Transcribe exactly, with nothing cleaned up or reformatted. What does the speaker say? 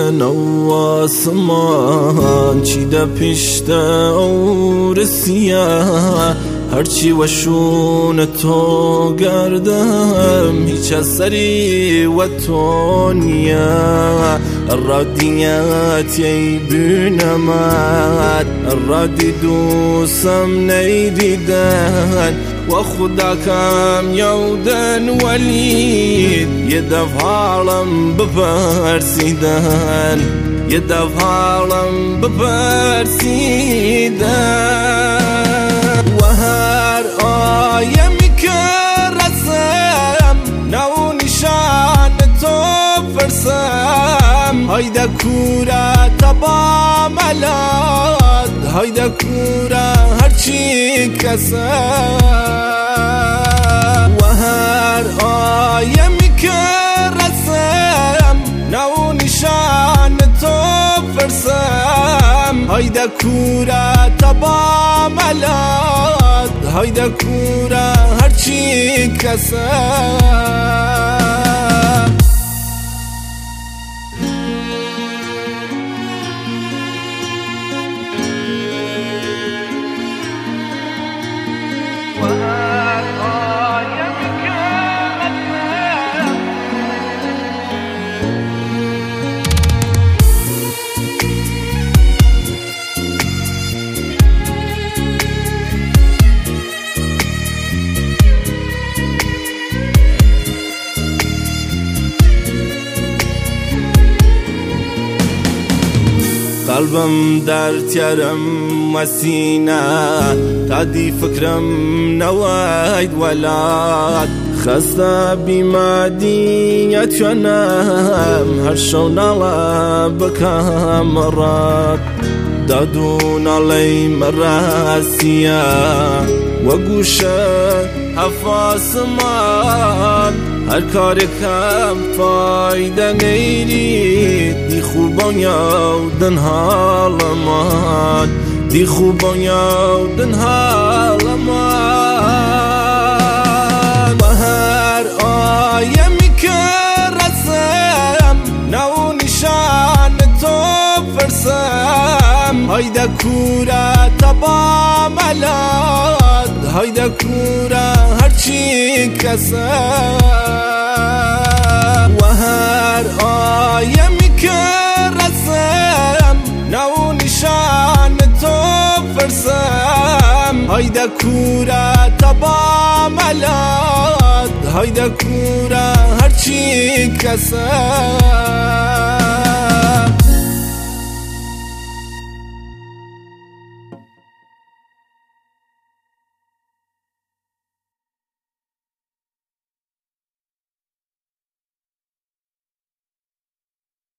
نو آسمان چیده پشت او رسیه هرچی وشون تو گردم هیچ اثری و تو نیه الرادیات ی بینمت الرادی دوسم نیریدن و خدا کم یودن ولید یه دف حالم بپرسیدن یه دف حالم بپرسیدن و هر آیمی که رسم نو نشان تو فرسم هایده کورا تبا ملاد هایده کورا هرچی کسم و هر آیمی که رسم نو نشان تو فرسم هایده کورا تبا ملاد هایده کورا هرچی کسم قلبم در تیارم مسینه تادی فکرم نواید ولاد خسته بیمادیت کنم هر شو نالا بکم مرات دادون علی مراسیه و گوشه حفاظمان هر کار کم فایده نیرید دی خوبان یادن حالمان دی خوبان یادن حالمان و هر آیمی که رسم نو نشان تو فرسم هایده کورا تبا ملاد هایده کورا هرچی کسم و هر آیمی که رسم نو نشان تو فرسم هایده کورا تبا ملاد هایده کورا هرچی کسم